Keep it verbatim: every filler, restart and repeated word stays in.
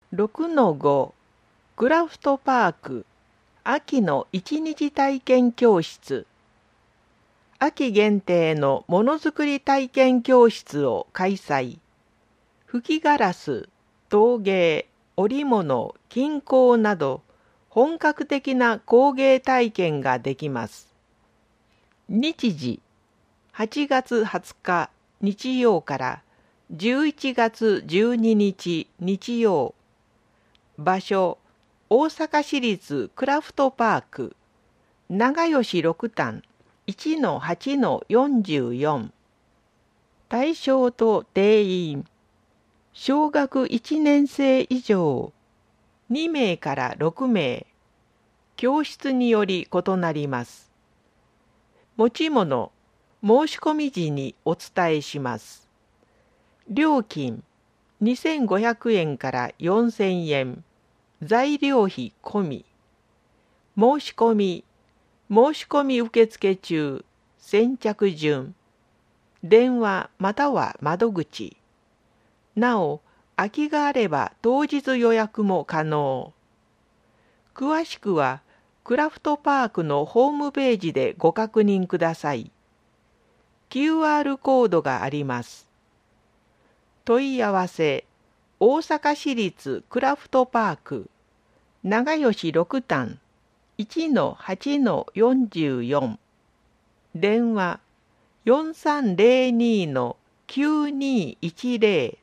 ろくのご クラフトパーク秋の一日体験教室。秋限定のものづくり体験教室を開催。吹きガラス、陶芸、織物、金工など本格的な工芸体験ができます。日時はちがつはつか日曜からじゅういちがつじゅうににち日曜。場所大阪市立クラフトパーク長吉六反 いちのはちのよんじゅうよん。対象と定員小学いちねん生以上にめいからろくめい。教室により異なります。持ち物申し込み時にお伝えします。料金にせんごひゃくえんからよんせんえん。材料費込み。申し込み申し込み受付中。先着順。電話または窓口。なお空きがあれば当日予約も可能。詳しくはクラフトパークのホームページでご確認ください。キューアール コードがあります。問い合わせ大阪市立クラフトパーク長吉六反 いちのはちのよんじゅうよん。電話よんさんぜろにのきゅうにいちぜろ